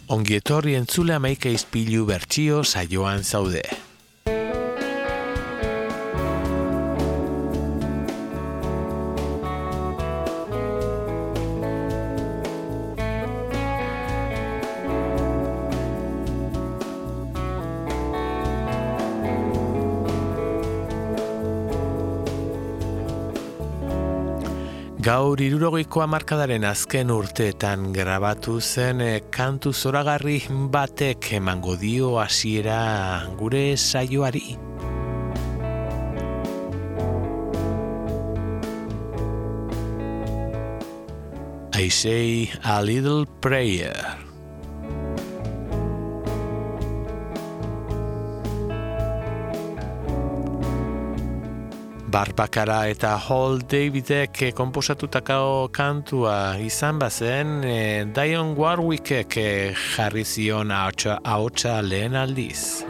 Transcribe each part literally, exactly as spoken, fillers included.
Ongi etorri entzule hamaika izpilu bertsio saioan zaude. Gaur hirurogeiko hamarkadaren azken urteetan grabatu zen e, kantu zoragarri batek emango dio hasiera gure saioari. I Say a Little Prayer. Barbakara eta Hall Davidek konposatutako kantua izan bazen, e, Dionne Warwickek jarri zion ahotsa, ahotsa lehen aldiz.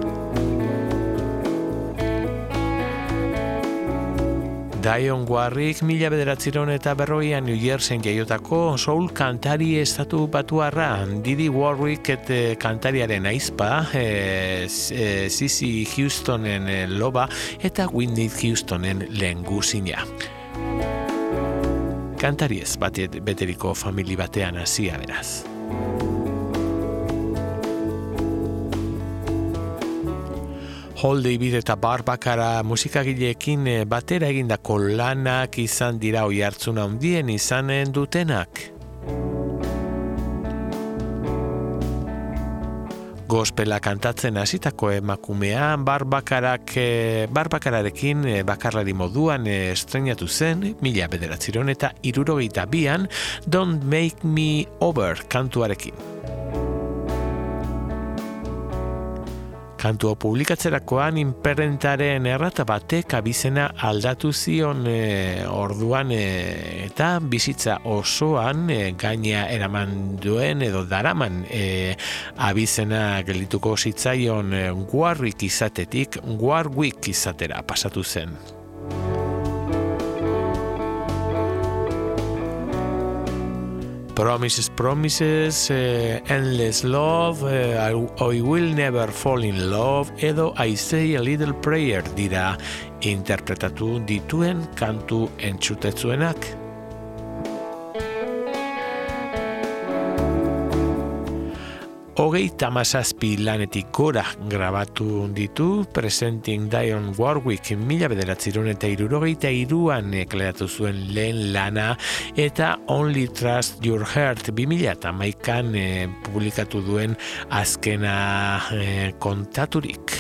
Dionne Warwick mila bederatziehun eta berrogeian New Jerseyn jaiotako soul kantari estatu batuarra. Didi Warwick et kantariaren aizpa, e, e, Cissy Houstonen loba eta Whitney Houstonen lehengusina. Kantariez batet beteriko famili batean hasia beraz. Hall David eta Barbakara musikagileekin batera egindako lanak izan dira oihartzun handien izanen dutenak. Gospela kantatzen hasitako emakumea Barbakarak, Barbakararekin bakarlari moduan estreinatu zen mila bederatziehun eta hirurogeita bian Don't Make Me Over kantuarekin. Kantua publikatzerakoan inprentaren errata batek abizena aldatu zion e, orduan e, eta bizitza osoan e, gaina eraman duen edo daraman e, abizena geldituko zitzaion e, Warwick izatetik Warwick izatera pasatu zen. Promises, Promises, uh, Endless Love, uh, I, I Will Never Fall in Love, edo I Say a Little Prayer dira interpretatu dituen kantu entzutetzuenak. Hogeita hamazazpi lanetik gora grabatu ditu, Presenting Dionne Warwick mila bederatziehun eta hirurogeita hiruan ekleratu zuen lehen lana eta Only Trust Your Heart bi mila hamaikan e, publikatu duen azkena e, kontaturik.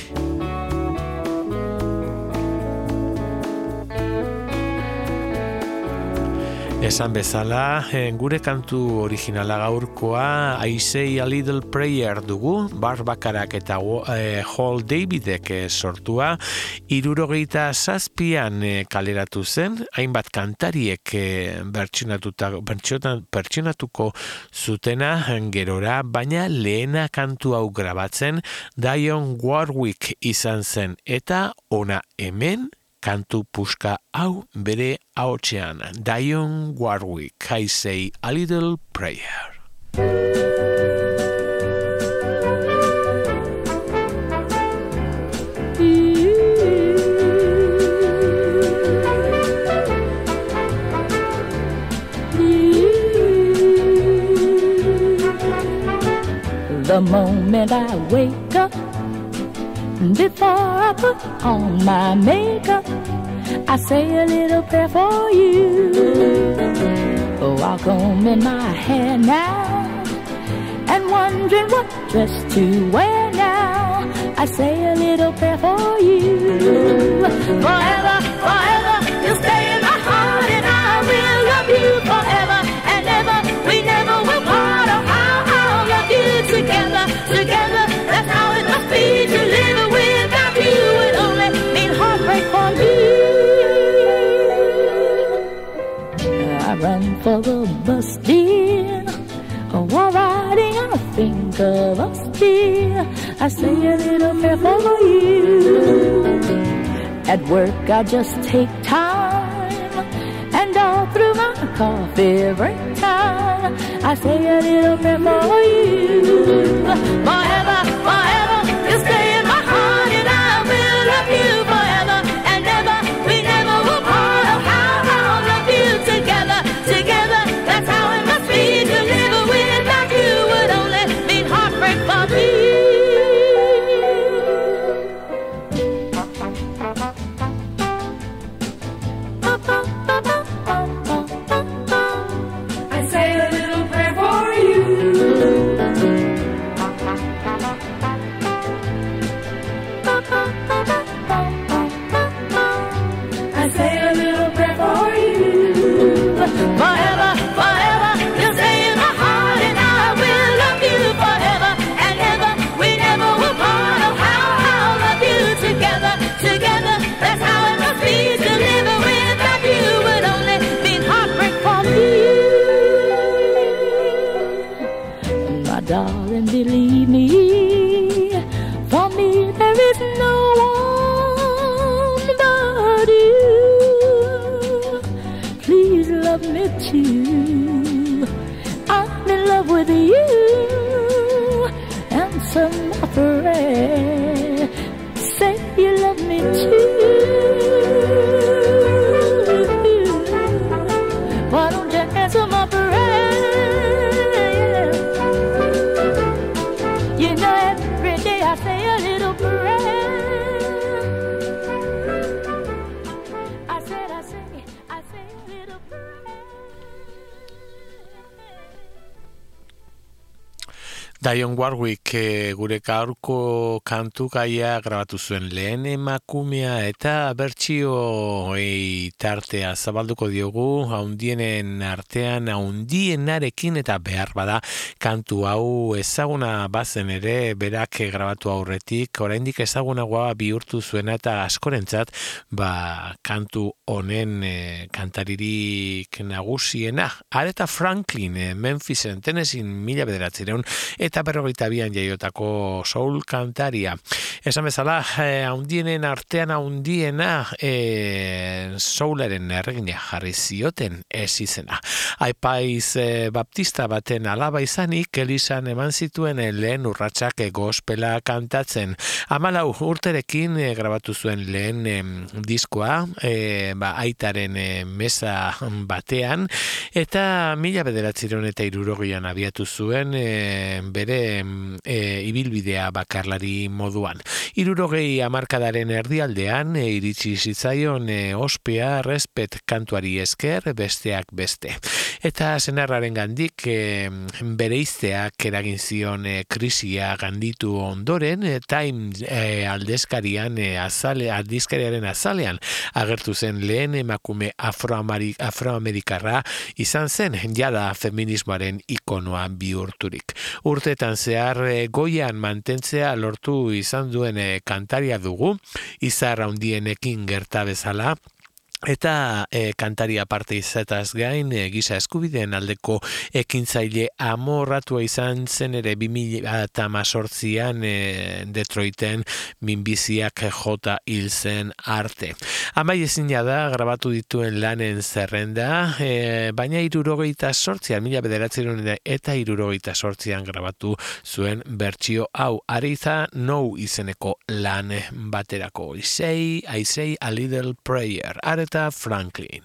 Esan bezala, gure kantu originala gaurkoa I Say a Little Prayer dugu, Barbakarak eta eh, Hall Davidek sortua, hirurogeita zazpian eh, kaleratu zen, hainbat kantariek eh, bertsionatuko zutena gerora, baina lehena kantu hau grabatzen Dionne Warwick izan zen, eta ona hemen kantu puska hau bere ahotsean. Dionne Warwick, I Say a Little Prayer. The moment I wake up, before I put on my makeup, I say a little prayer for you. Oh, I'll comb in my hair now, and wondering what dress to wear now. I say a little prayer for you. Forever, forever, you'll stay in my heart, and I will love you forever and ever. We never will part. Oh, how I'll love you together, together. That's how it must be to live. Run for the bus, dear. While riding, I think of us, dear. I say a little prayer for you. At work, I just take time, and all through my coffee break time, I say a little prayer for you. Forever, forever, you stay in my heart, and I will love you forever and ever. We never will part. Oh, how I'll love you together, together. That's how it must be to live without you. Would only mean heartbreak for me. Darling, believe me, for me there is no one but you. Please love me too. I'm in love with you. Answer my prayer. Say you love me too. Why don't you answer my prayer? I say a little prayer. I said, I say, I say a little prayer. Dionne Warwick e, gure gaurko kantu gaia grabatu zuen lehen emakumea eta bertsio e, tartea zabalduko diogu haundienen artean haundienarekin eta behar bada kantu hau ezaguna bazen ere berak grabatu aurretik oraindik ezagunagoa bihurtu zuena eta askorentzat ba, kantu honen e, kantaririk nagusiena Aretha Franklin e, Memphisen Tennesseen mila bederatziehun eta berrogeita bian jaiotako soul kantaria. Esan bezala, eh, haundienen artean haundiena eh, soularen erregina jarri zioten ez izena. Aipaiz eh, baptista baten alaba izanik, Elisan eman zituen lehen urratsak gospela kantatzen. Hamalau urterekin eh, grabatu zuen lehen eh, diskoa, eh, ba, aitaren eh, mesa batean, eta mila bederatziehun eta hirurogeian abiatu zuen eh, bere e, ibilbidea bakarlari moduan. Hirurogei hamarkadaren erdialdean e, iritsi zitzaion e, ospea respet kantuari esker besteak beste. Eta senarraren gandik e, bereizteak eragin zion e, krisia ganditu ondoren e, Time e, aldezkarian e, azale, aldizkariaren azalean agertu zen lehen emakume afroamerikarra izan zen jada feminismoaren ikonoa bihurturik. Urteetan zehar e, goian mantentzea lortu izan duen e, kantaria dugu, izar handienekin gerta bezala, eta e, kantaria parte izetaz gain e, giza eskubideen aldeko ekintzaile amorratua izan zen ere bi mila hemezortzian e, Detroiten minbiziak jota hil zen arte. Amai ezina da grabatu dituen lanen zerrenda, e, baina hirurogeita zortzian, mila bederatziehun eta hirurogeita zortzian grabatu zuen bertsio hau Aretha No izeneko lan baterako. I say, I say a little prayer. Aretha Franklin.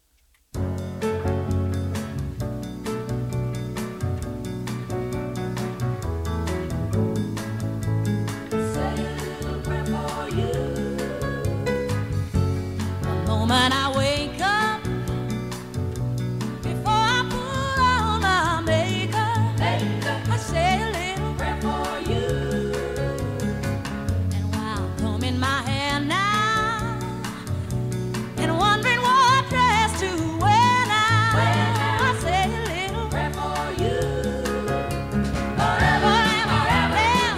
When I wake up, before I put on my makeup, makeup I say a little prayer for you. And while combing my hair now, and wondering what dress to wear now, well, I say a little prayer for you. Forever, forever,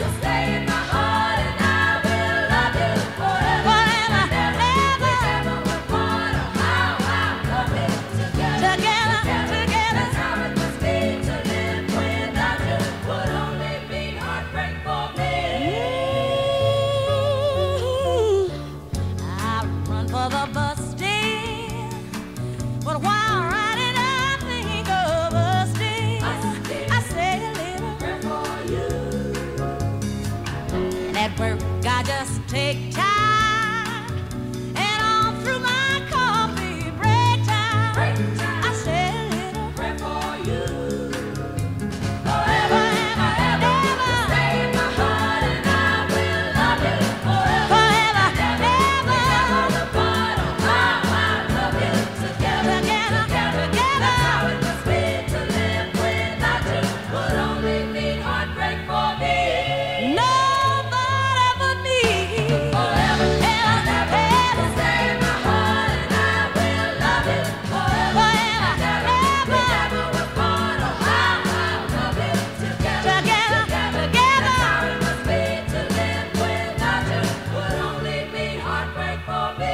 work, I just take time. And all through my coffee break time, break time. I say a little prayer for you. Forever and ever, ever. Stay in my heart and I will love you forever. Forever and ever. Never apart, oh how I love you together, together, together, together. That's how it must be to live without you. Would only mean heartbreak for me. Nobody but me. Forever and ever, ever. Stay in my heart and I will love you forever. Forever and ever. We never were apart, oh how I love you together, together, together. That's how it must be to live without you. Would only mean heartbreak for me.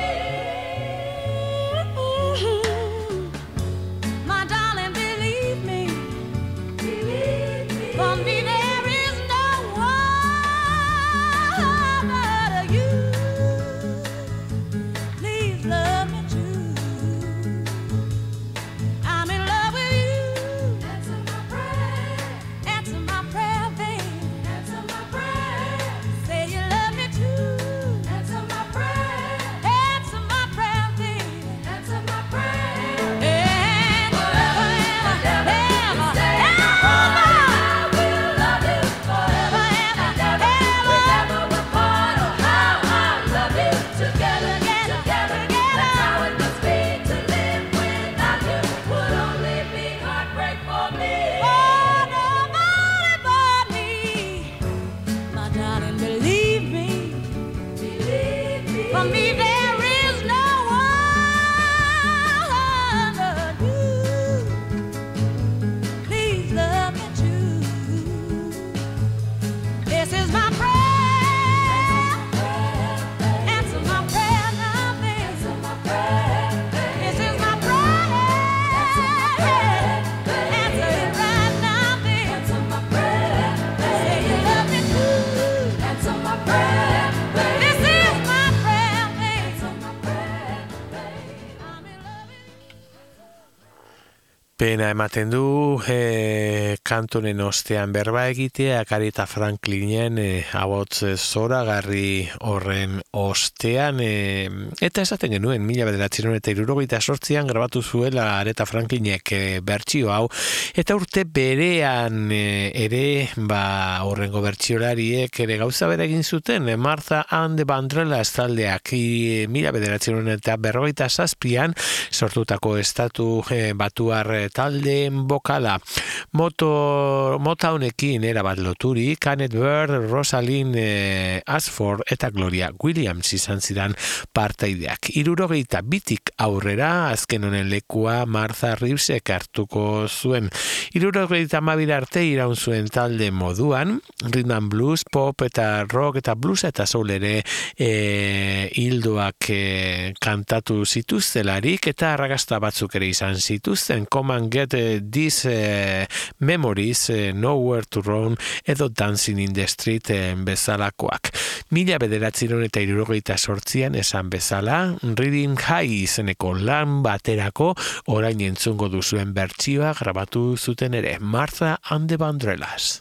My darling, believe me, believe me. For me there is no one but you. Please love me too. I'm in love with you. Answer my prayer. Answer my prayer, babe. Answer my prayer. Say you love me too. Answer my prayer. Answer my prayer, babe. Answer my prayer. And forever and ever, ever, ever. I will love you forever and ever. We never were apart, oh how I love you together, together, together. That's how it must be to live without you. Would only be heartbreak for me. Oh, nobody but me. My darling, believe me, believe me. For me there is no one but you. Please love me too. This is my prayer. Answer my prayer now, babe. Answer my prayer. This is my prayer. Answer it right now, babe. Answer my prayer. Say you love me too. Answer my prayer. This is my prayer, babe. Answer my prayer, babe. I'm in love with you. Pena ematen du e, kantonen ostean berba egitea Aretha Franklinen e, ahots zoragarri horren ostean e, eta esaten genuen mila bederatziehun eta hirurogeita zortzian grabatu zuela Aretha Franklinek e, bertsio hau eta urte berean e, ere ba horrengo bertsiolariek ere gauza bera egin zuten e, Martha and the Vandellas taldeak e, mila bederatziehun eta berrogeita zazpian sortutako estatu e, batuar e, taldeen bokala moto mota honekin erabat loturi Canet Bird, Rosalind eh, Ashford eta Gloria Williams izan zidan partaideak. Hirurogeita bitik aurrera azken honen lekua Martha Reevesek hartuko zuen. Hirurogeita hamabira arte iraun zuen talde moduan, rhythm and blues, pop eta rock eta blues eta soul ere eh, hildoak eh, kantatu zituztelarik eta arrakasta batzuk ere izan zituzten. Come and get uh, these uh, memories, uh, nowhere to run edo dancing in the street uh, bezalakoak. Mila bederatziehun eta hirurogeita zortzian esan bezala, Reading High izeneko lan baterako orain entzungo duzuen bertsioa grabatu zuten ere Martha and the Vandellas.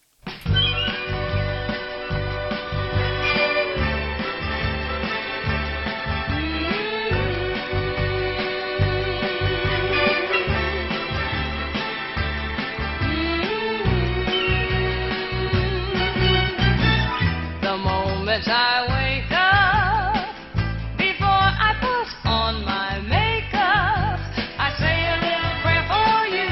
I wake up, before I put on my makeup, I say a little prayer for you,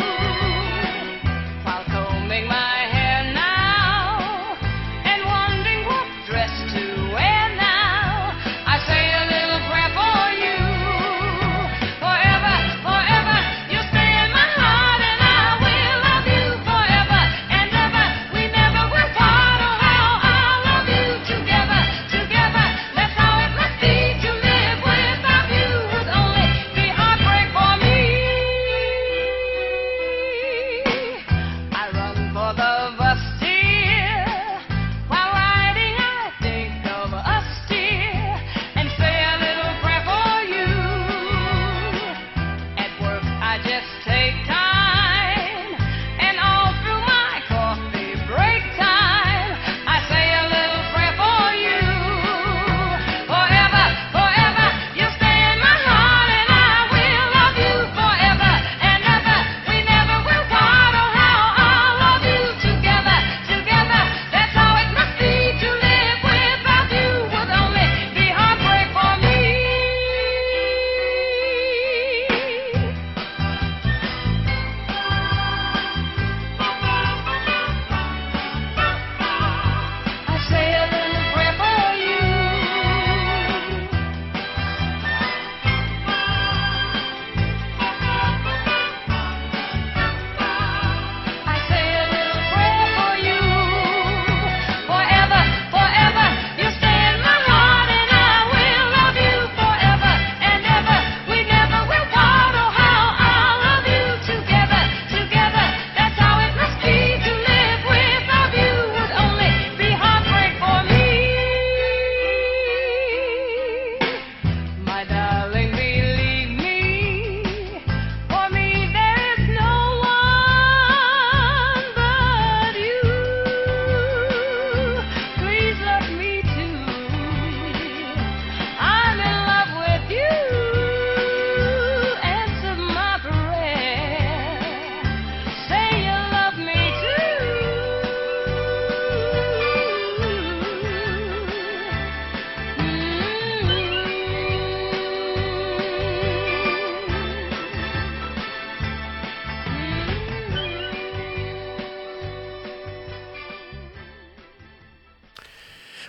while combing my hair now, and wondering what dress to wear now. I say a little prayer for you, forever, forever, you'll stay in my heart, and I will love you forever and ever. We never will part, oh how I love you together.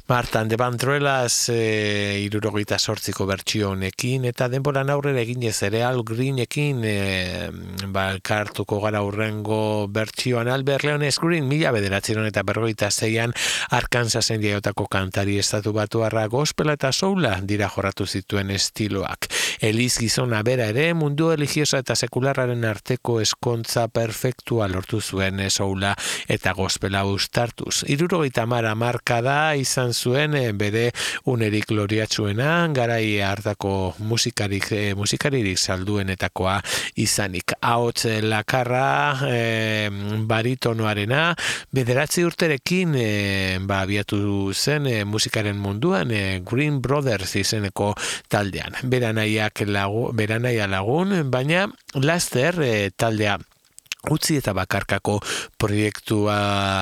Martan de Bandrelas e, irurogeita sortziko bertsio honekin, eta denboran aurrera eginez ere Al Greenekin e, ba, elkartuko gara urrengo bertsioan. Albert Leones Green mila bederatziron eta berrogeita zeian Arkansasen jaiotako kantari estatu batuarra, gospela eta soula dira jorratu zituen estiloak. Eliz gizona bera ere mundu religiosa eta sekularraren arteko eskontza perfektua lortu zuen soula eta gospela uztartuz. Hirurogeita hamar hamarkada izan zuen bere unerik gloriatsuena, garai hartako musikarik eh, musikaririk salduenetakoa izanik. Ahots lakarra eh, baritonoarena bederatzi urterekin eh, ba, abiatu zen eh, musikaren munduan eh, Green Brothers izeneko taldean. Beranaiak lagu, beranaia lagun, baina laster eh, taldea utzi eta bakarkako proiektua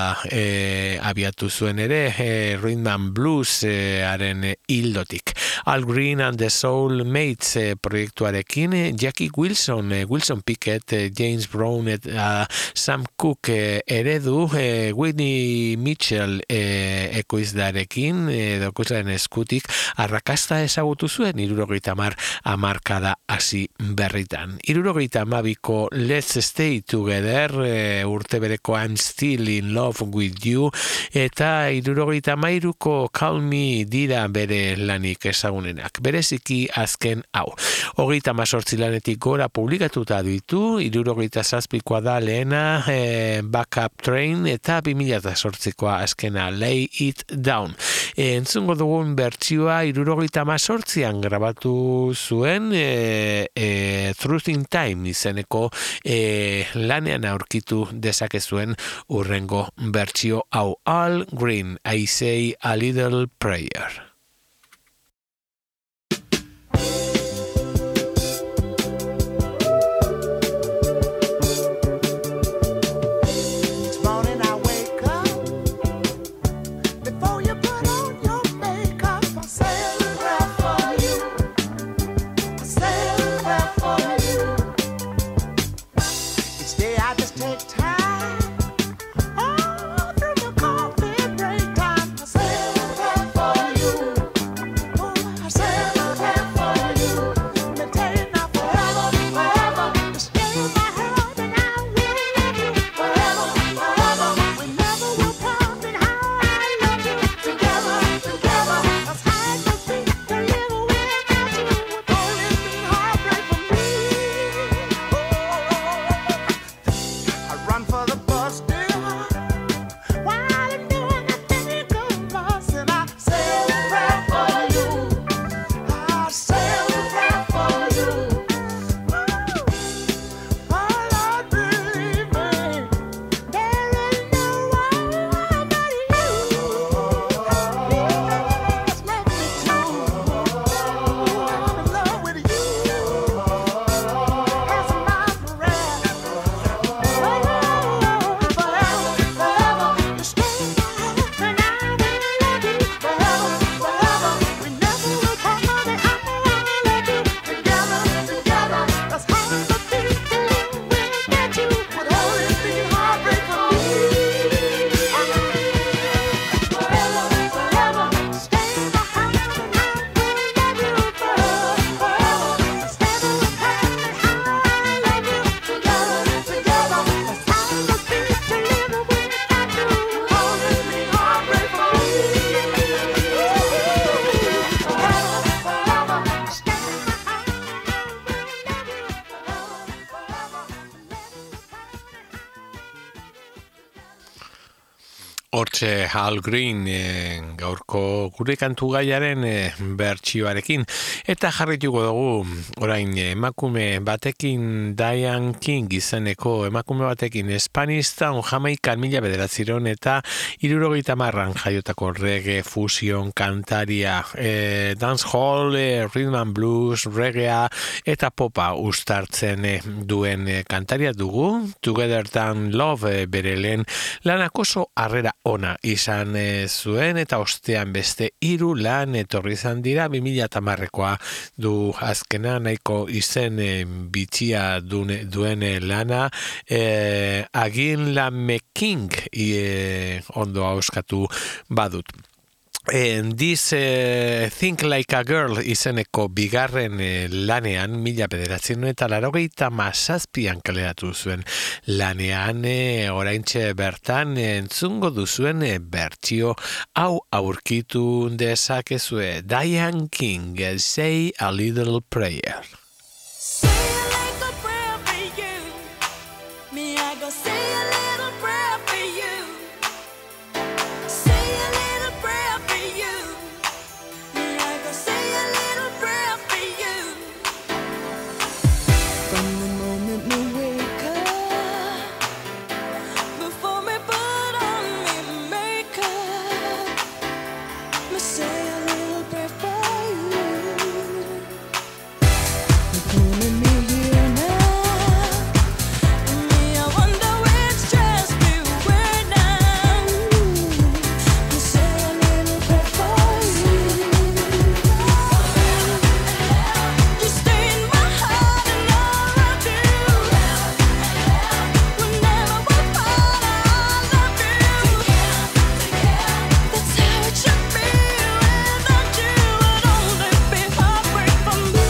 e, abiatu zuen ere e, Rhythm and Blues e, aren e, hildotik. Al Green and the Soul Mates e, proiektuarekin e, Jackie Wilson, e, Wilson Pickett, e, James Brown eta Sam Cooke e, eredu e, Whitney Mitchell e, ekoizdarekin e, ekoizlaren eskutik arrakasta ezagutu zuen hirurogeita hamar hamarkada hasi berritan. hirurogeita hamabiko Let's Stay Together e, urte bereko I'm Still in Love with You eta hirurogeita hamairuko Call Me dira bere lanik ezagunenak. Bereziki azken hau. Hogeita hamazortzi lanetik gora publikatuta ditu, hirurogeita zazpikoa da lehena e, Backup Train eta bi mila zortzikoa azkena Lay It Down. E, entzungo dugun bertsioa hirurogeita hamazortzian grabatu zuen e, e, Truth in Time izeneko e, lanean aurkitu dezakezuen urrengo bertsio hau. Al Green, I Say a Little Prayer. Hortxe Al Green e, gaurko gure kantu gaiaren e, bertsioarekin eta jarrituko dugu orain emakume batekin Diane King izeneko emakume batekin Spanish Town Jamaikan mila bederatziron eta hirurogeita hamarran jaiotako reggae fusion kantaria e, dancehall, e, rhythm and blues, reggaea eta popa uztartzen e, duen e, kantaria dugu. Together Than Love e, bere lehen lanak oso harrera ona izan e, zuen eta ostean beste hiru lan etorri izan dira. Bi mila hamarrekoa du azkena, nahiko izen e, bitxia dune, duen e, lana e, Agin La Meking e, ondo auskatu badut. En This eh, Think Like a Girl izeneko bigarren eh, lanean, mila bederatzen eta larogeita mazazpian kaleratu zuen lanean, eh, oraintxe bertan eh, entzungo duzuen eh, bertsio hau aurkitu dezakezue. Diane King, eh, Say a Little Prayer. Say a little prayer for you. Me, I go say a little prayer for you. Say a little prayer for you. Me, I go say a little prayer for you. From the moment we wake up, before we put on me makeup, me say a little prayer for you. Pulling me here now, and me I wonder which dress to wear now. Me say a little prayer for you. You stay in my heart and all I do. Whenever we're apart, I love you. That's how it should be. Without you, I'd only be heartbreak for me.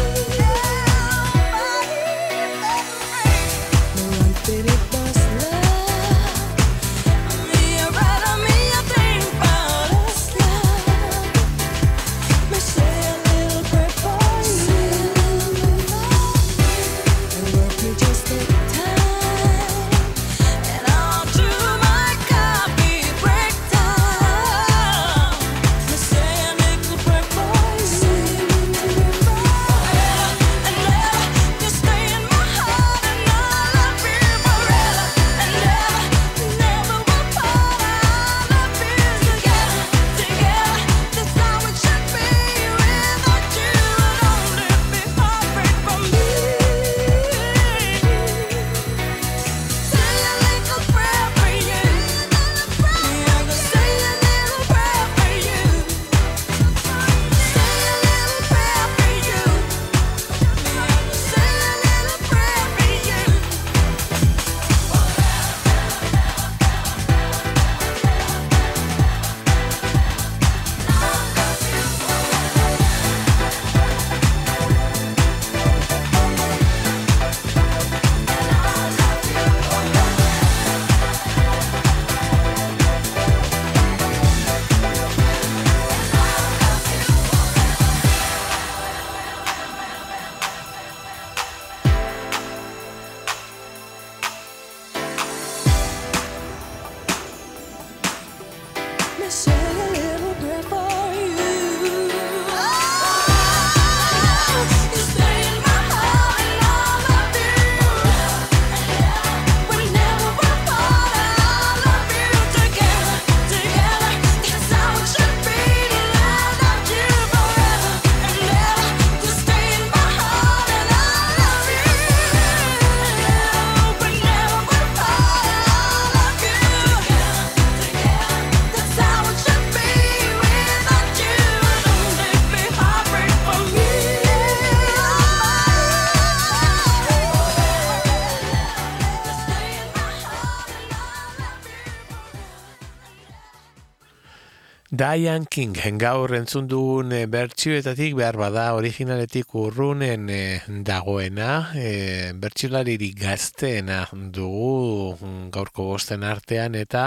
Diane King, gaur entzun dugun e, bertsioetatik behar bada originaletik urrunen e, dagoena, e, bertsiolaririk gazteena dugu gaurko bosten artean eta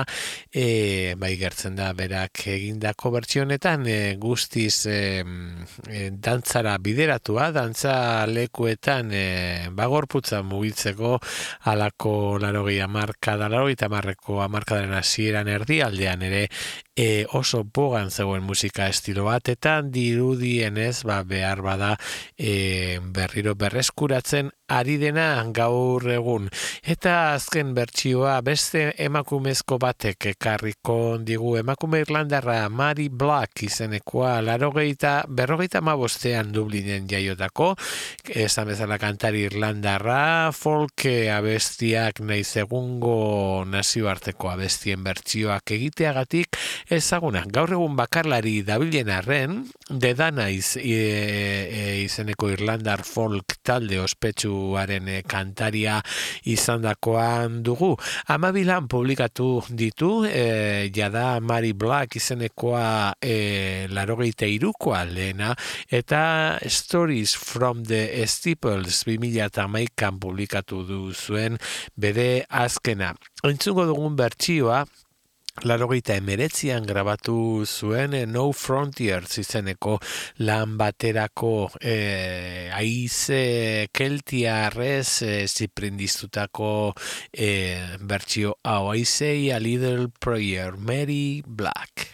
e, bai gertzen da berak egindako bertsionetan e, guztiz e, e, dantzara bideratua, dantza lekuetan e, bagorputza mugitzeko alako larogei amarkada, larogei tamarreko amarkadaren hasieran erdialdean ere E, oso bogan zegoen musika estilo bat eta dirudienez ba, behar bada e, berriro berreskuratzen ari dena gaur egun. Eta azken bertsioa beste emakumezko batek ekarriko digu, emakume irlandarra Mary Black izenekoa larogeita, berrogeita mabostean Dublinen jaiotako, esan bezala kantari irlandarra, folk abestiak naiz egungo nazioarteko abestien bertsioak egiteagatik ezaguna. Gaur egun bakarlari dabilen arren, The Danais e, e, izeneko Irlandar folk talde ospetsuaren e, kantaria izandakoan dugu. Amabilan publikatu ditu, e, jada Mary Black izenekoa e, larogeita irukoa lehena, eta Stories from the Steeples bi mila hamaikan publikatu du zuen bere azkena. Entzungo dugun bertsioa, larogeita emeretzian grabatu zuen eh, No Frontiers izeneko lan baterako eh, aize keltiarrez eh, ziprindiztutako eh, bertsio hau. I Say a Little Prayer, Mary Black.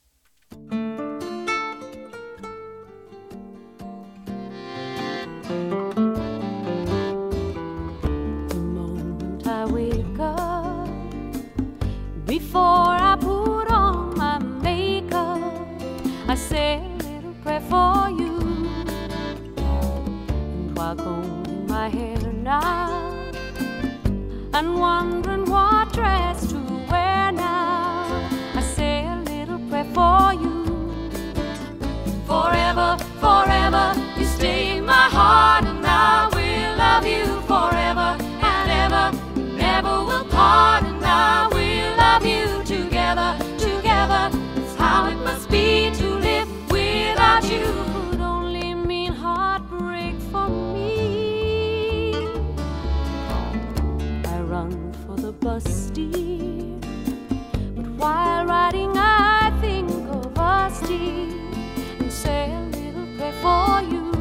Before I put on my makeup, I say a little prayer for you. And while combing my hair now, and wondering what dress to wear now, I say a little prayer for you. Forever, forever, you stay in my heart, and I will love you forever and ever. Never will part, and I will love you together, together. It's how it must be to live without you. Would only mean heartbreak for me. I run for the bus, dear, but while riding I think of us, dear, and say a little prayer for you.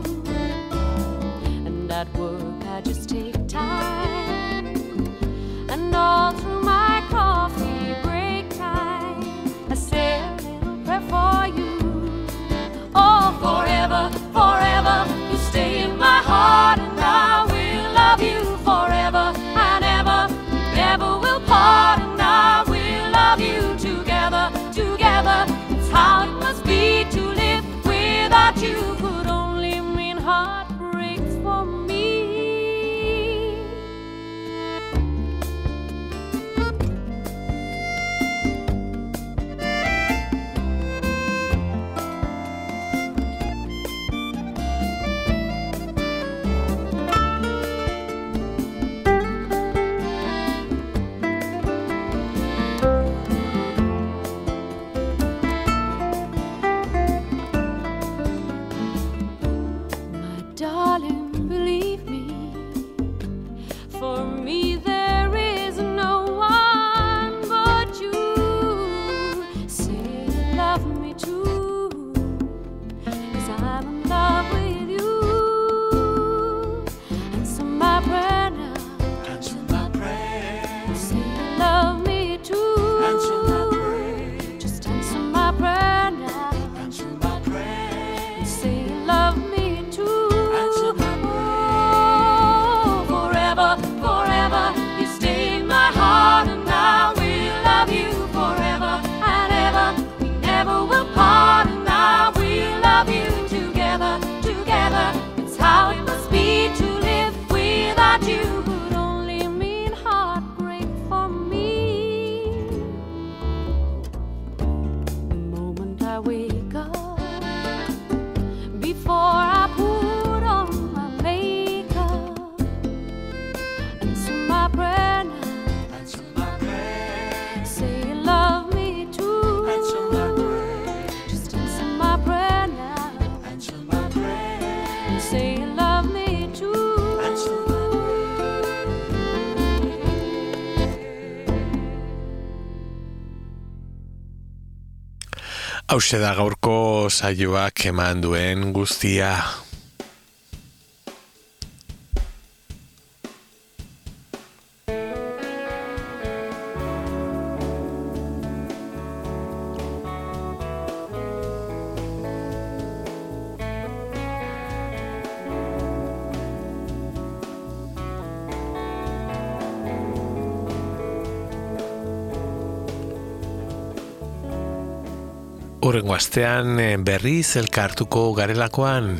And at work I just take time, and all through my coffee break time, I say a little prayer for you. Oh, forever, forever, you stay in my heart, and I will love you forever and ever. Never will part, and I will love you together, together. It's how it must be to live without you. Could only mean heartbreaks for me. Hauxe da gaurko saioak eman duen guztia. Hurrengo astean berriz elkartuko garelakoan.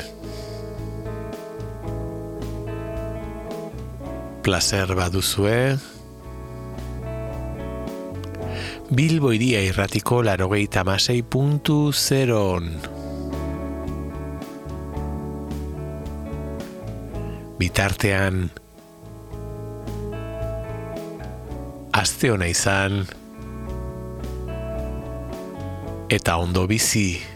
Placer baduzue. Bilbo Hiria Irratiko laurogeita hamasei puntu zeron. Bitartean, aste ona izan, eta ondo bizi.